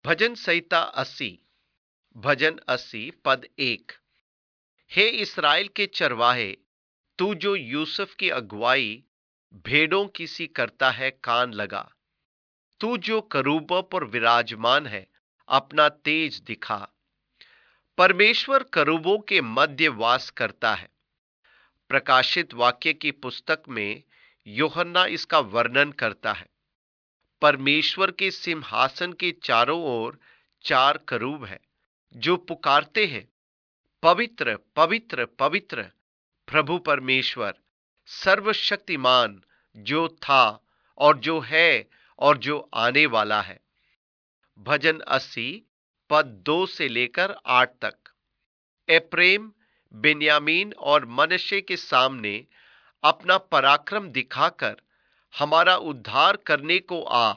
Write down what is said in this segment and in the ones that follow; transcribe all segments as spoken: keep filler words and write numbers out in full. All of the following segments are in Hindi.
भजन संहिता अस्सी। भजन अस्सी पद एक। हे इस्राएल के चरवाहे, तू जो यूसुफ की अगुवाई भेड़ों की सी करता है, कान लगा। तू जो करूबों पर विराजमान है, अपना तेज दिखा। परमेश्वर करूबों के मध्य वास करता है। प्रकाशित वाक्य की पुस्तक में यूहन्ना इसका वर्णन करता है। परमेश्वर के सिंहासन के चारों ओर चार करूब है जो पुकारते हैं, पवित्र पवित्र पवित्र प्रभु परमेश्वर सर्वशक्तिमान, जो था और जो है और जो आने वाला है। भजन अस्सी पद दो से लेकर आठ तक। एप्रेम, बेन्यामीन और मनश्शे के सामने अपना पराक्रम दिखाकर हमारा उद्धार करने को आ।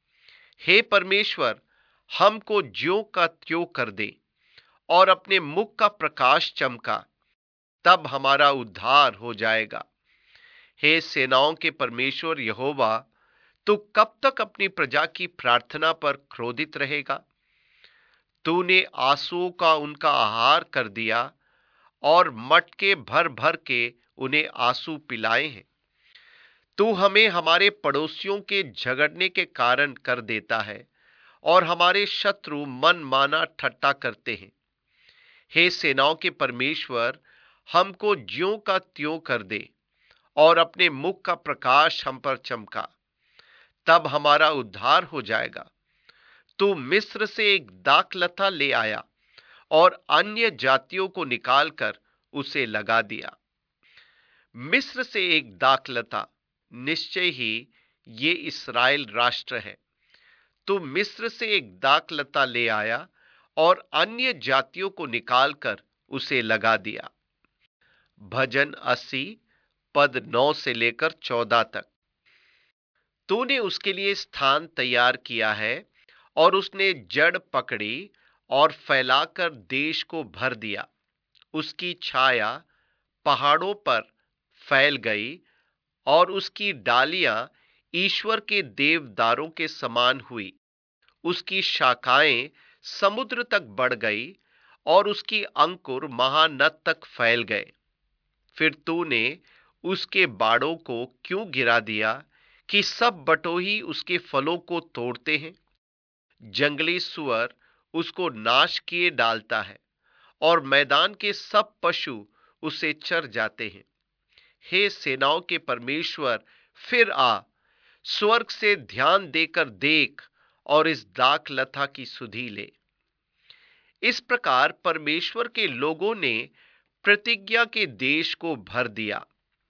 हे परमेश्वर, हमको ज्यों का त्यों कर दे और अपने मुख का प्रकाश चमका, तब हमारा उद्धार हो जाएगा। हे सेनाओं के परमेश्वर यहोवा, तू कब तक अपनी प्रजा की प्रार्थना पर क्रोधित रहेगा? तूने आंसुओं का उनका आहार कर दिया और मटके भर भर के उन्हें आंसू पिलाए हैं। तू हमें हमारे पड़ोसियों के झगड़ने के कारण कर देता है और हमारे शत्रु मन माना ठट्टा करते हैं। हे सेनाओं के परमेश्वर, हमको ज्यों का त्यों कर दे और अपने मुख का प्रकाश हम पर चमका, तब हमारा उद्धार हो जाएगा। तू मिस्र से एक दाखलता ले आया और अन्य जातियों को निकालकर उसे लगा दिया। मिस्र से एक दाखलता, निश्चय ही ये इस्राएल राष्ट्र है। तू मिस्र से एक दाखलता ले आया और अन्य जातियों को निकालकर उसे लगा दिया। भजन अस्सी पद नौ से लेकर चौदह तक। तूने उसके लिए स्थान तैयार किया है और उसने जड़ पकड़ी और फैलाकर देश को भर दिया। उसकी छाया पहाड़ों पर फैल गई और उसकी डालियां ईश्वर के देवदारों के समान हुई। उसकी शाखाएं समुद्र तक बढ़ गई और उसकी अंकुर महानद तक फैल गए। फिर तूने उसके बाड़ों को क्यों गिरा दिया कि सब बटोही उसके फलों को तोड़ते हैं? जंगली सुअर उसको नाश किए डालता है और मैदान के सब पशु उसे चर जाते हैं। हे सेनाओं के परमेश्वर, फिर आ, स्वर्ग से ध्यान देकर देख और इस दाखलता की सुधि ले। इस प्रकार परमेश्वर के लोगों ने प्रतिज्ञा के देश को भर दिया।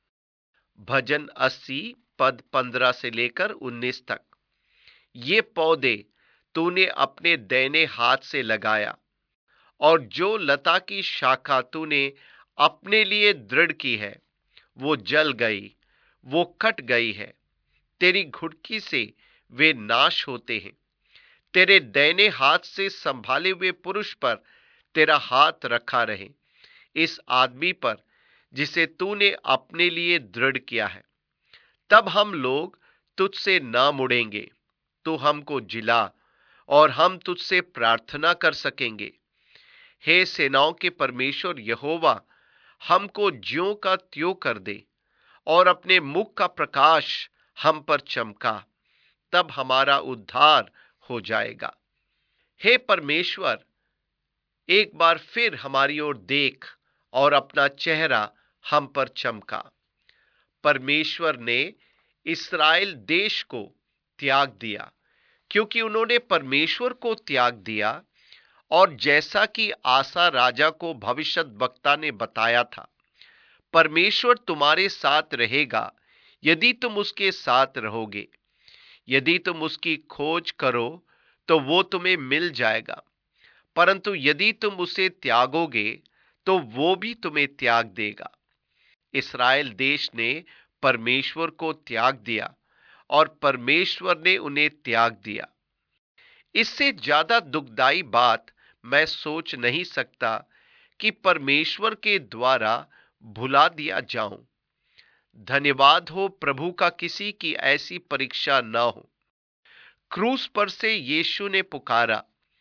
भजन अस्सी पद पंद्रह से लेकर उन्नीस तक। ये पौधे तूने अपने दाहिने हाथ से लगाया और जो लता की शाखा तूने अपने लिए दृढ़ की है, वो जल गई, वो कट गई है। तेरी घुड़की से वे नाश होते हैं। तेरे दाहिने हाथ से संभाले हुए पुरुष पर तेरा हाथ रखा रहे, इस आदमी पर जिसे तूने अपने लिए दृढ़ किया है। तब हम लोग तुझसे ना मुड़ेंगे। तू हमको जिला और हम तुझसे प्रार्थना कर सकेंगे। हे सेनाओं के परमेश्वर यहोवा, हमको ज्यों का त्यों कर दे और अपने मुख का प्रकाश हम पर चमका, तब हमारा उद्धार हो जाएगा। हे परमेश्वर, एक बार फिर हमारी ओर देख और अपना चेहरा हम पर चमका। परमेश्वर ने इस्राएल देश को त्याग दिया क्योंकि उन्होंने परमेश्वर को त्याग दिया, और जैसा कि आसा राजा को भविष्यद्वक्ता ने बताया था, परमेश्वर तुम्हारे साथ रहेगा यदि तुम उसके साथ रहोगे। यदि तुम उसकी खोज करो तो वो तुम्हें मिल जाएगा, परंतु यदि तुम उसे त्यागोगे तो वो भी तुम्हें त्याग देगा। इस्राएल देश ने परमेश्वर को त्याग दिया और परमेश्वर ने उन्हें त्याग दिया। इससे ज्यादा दुखदाई बात मैं सोच नहीं सकता कि परमेश्वर के द्वारा भुला दिया जाऊं। धन्यवाद हो प्रभु का, किसी की ऐसी परीक्षा न हो। क्रूस पर से यीशु ने पुकारा,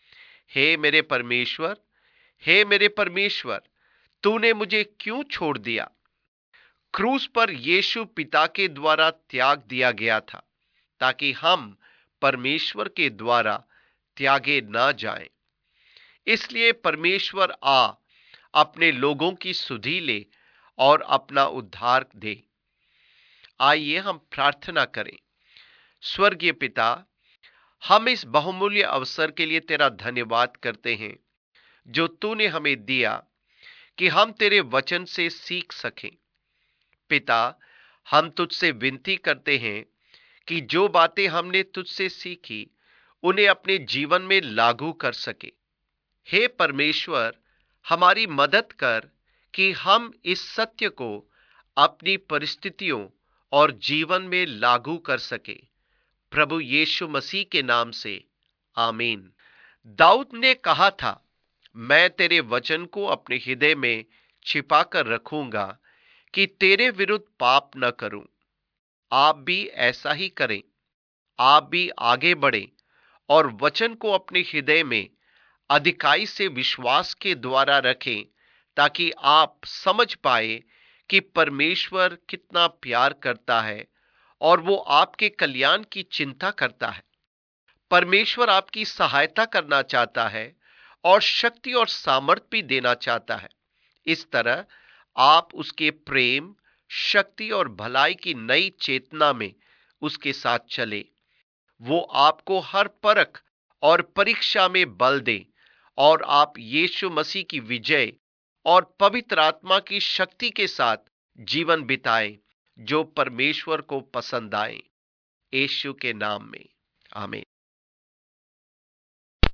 हे मेरे परमेश्वर, हे मेरे परमेश्वर, तूने मुझे क्यों छोड़ दिया? क्रूस पर यीशु पिता के द्वारा त्याग दिया गया था ताकि हम परमेश्वर के द्वारा त्यागे ना जाएं। इसलिए परमेश्वर आ अपने लोगों की सुधि ले और अपना उद्धार दे। आइए हम प्रार्थना करें। स्वर्गीय पिता, हम इस बहुमूल्य अवसर के लिए तेरा धन्यवाद करते हैं जो तूने हमें दिया कि हम तेरे वचन से सीख सकें। पिता, हम तुझसे विनती करते हैं कि जो बातें हमने तुझसे सीखी उन्हें अपने जीवन में लागू कर सके। हे परमेश्वर, हमारी मदद कर कि हम इस सत्य को अपनी परिस्थितियों और जीवन में लागू कर सके। प्रभु यीशु मसीह के नाम से आमीन। दाऊद ने कहा था, मैं तेरे वचन को अपने हृदय में छिपा कर रखूंगा कि तेरे विरुद्ध पाप न करूं। आप भी ऐसा ही करें। आप भी आगे बढ़ें और वचन को अपने हृदय में अधिकाई से विश्वास के द्वारा रखें ताकि आप समझ पाए कि परमेश्वर कितना प्यार करता है और वो आपके कल्याण की चिंता करता है। परमेश्वर आपकी सहायता करना चाहता है और शक्ति और सामर्थ्य भी देना चाहता है। इस तरह आप उसके प्रेम, शक्ति और भलाई की नई चेतना में उसके साथ चले। वो आपको हर परख और परीक्षा में बल दे और आप यीशु मसीह की विजय और पवित्र आत्मा की शक्ति के साथ जीवन बिताएं जो परमेश्वर को पसंद आए। यीशु के नाम में आमीन।